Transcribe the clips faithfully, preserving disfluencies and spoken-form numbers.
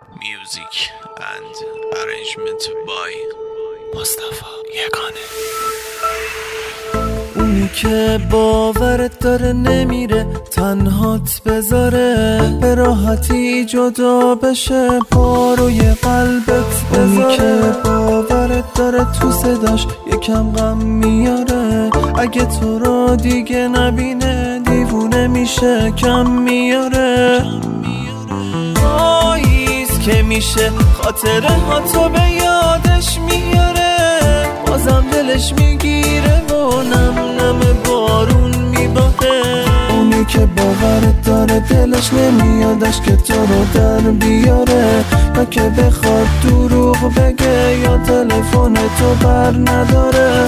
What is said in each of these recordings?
Music and arrangement by مصطفی یگانه. اونی که باورت داره نمیره تنهات بذاره، به راحتی جدا بشه باروی قلبت بذاره. اونی که باورت داره تو صداش یکم غم میاره، اگه تو رو دیگه نبینه دیوونه میشه کم میاره. پاییز که میشه خاطره ها تو به یادش میاره، بازم دلش میگیره و نم نم بارون میباره. اونی که باورت داره دلش نمیادش که تو رو در بیاره، یا که بخواد دروغ بگه یا تلفن تو بر نداره.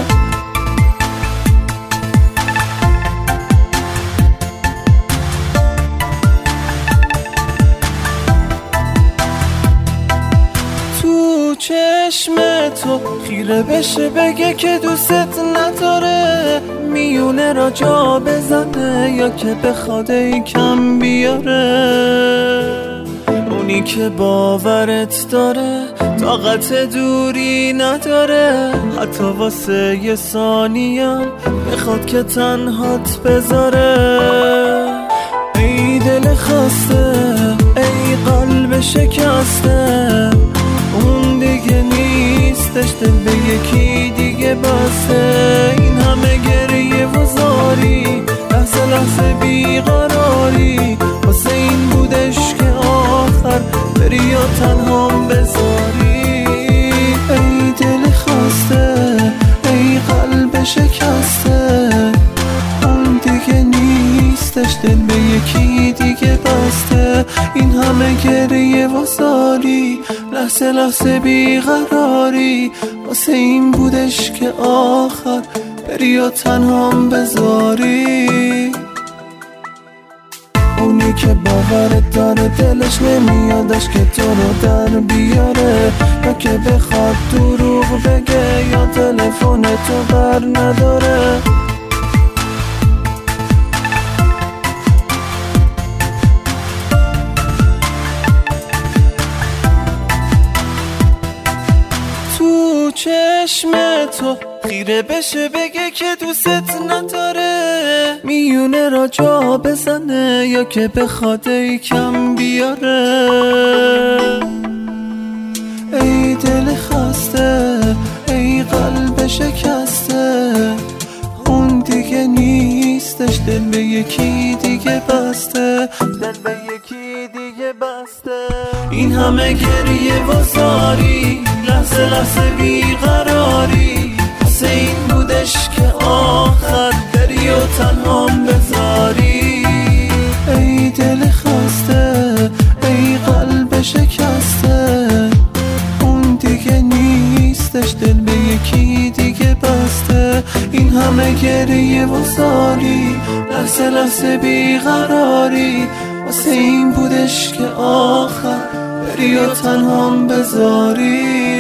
چشم تو خیره بشه بگه که دوست نداره، میونه را جا بزنه یا که بخواد ای کم بیاره. اونی که باورت داره طاقت دوری نداره، حتی واسه یه ثانیم بخواد که تنهات بذاره. ای دل خسته ای قلب شکسته، اون دیگه نیستش، دل به یکی دیگه بسته. این همه گریه و زاری، لحظه لحظه بیقراری، واسه این بودش که آخر بری یا تنهام بذاری. ای دل خسته ای قلب شکسته، اون دیگه نیستش، دل به یکی دیگه بسته. این همه گریه و زاری، لحظه لحظه بیقراری، واسه این بودش که آخر بری و تنهام بذاری. اونی که باورت داره دلش نمیادش که تو رو در بیاره، یا که بخواد دروغ بگه یا تلفن تو بر نداره. چشم تو خیره بشه بگه که دوست نداره، میونه را جا بزنه یا که بخواد ای کم بیاره. ای دل خسته ای قلب شکسته، اون دیگه نیستش، دل به یکی دیگه بسته، دل به یکی دیگه بسته. این همه گریه و زاری، لحظه لحظه بیقراری، واسه این بودش که آخر بری و تنهام بذاری. ای دل خسته ای قلب شکسته، اون دیگه نیستش، دل به یکی دیگه بسته. این همه گریه و زاری، لحظه لحظه بیقراری، واسه این بودش که آخر بری و تنهام بذاری.